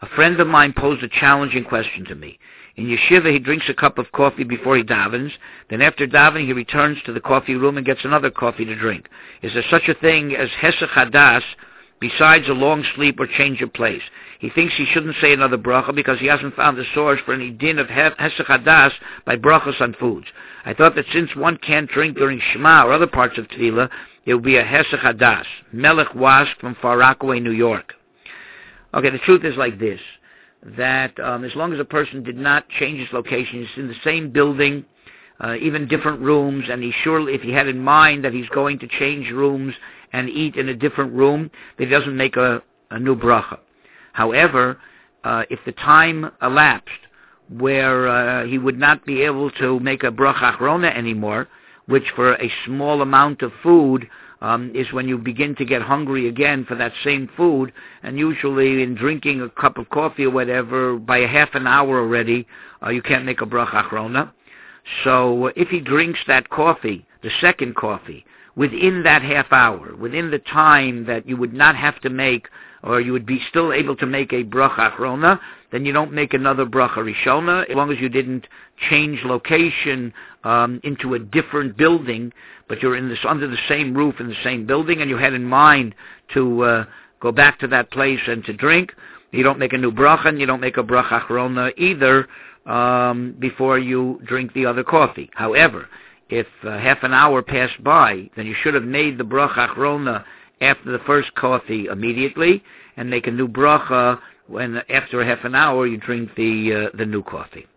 A friend of mine posed a challenging question to me. In yeshiva, he drinks a cup of coffee before he davens. Then after davening, he returns to the coffee room and gets another coffee to drink. Is there such a thing as hesach hadas besides a long sleep or change of place? He thinks he shouldn't say another bracha because he hasn't found the source for any din of hesach hadas by brachas on foods. I thought that since one can't drink during Shema or other parts of Tefillah, it would be a hesach hadas. Melech Wask from Far Rockaway, New York. Okay, the truth is like this, that as long as a person did not change his location, he's in the same building, even different rooms, and he surely, if he had in mind that he's going to change rooms and eat in a different room, that he doesn't make a new bracha. However, if the time elapsed where he would not be able to make a bracha achrona anymore, which for a small amount of food is when you begin to get hungry again for that same food, and usually in drinking a cup of coffee or whatever, by a half an hour already, you can't make a bracha achrona. So if he drinks that coffee, the second coffee, within that half hour, within the time that you would not have to make, or you would be still able to make a bracha achrona, then you don't make another bracha rishona, as long as you didn't change location into a different building, but you're under the same roof in the same building, and you had in mind to go back to that place and to drink. You don't make a new bracha, and you don't make a bracha achrona either before you drink the other coffee. However, if half an hour passed by, then you should have made the bracha achrona after the first coffee immediately, and make a new bracha when after half an hour you drink the new coffee.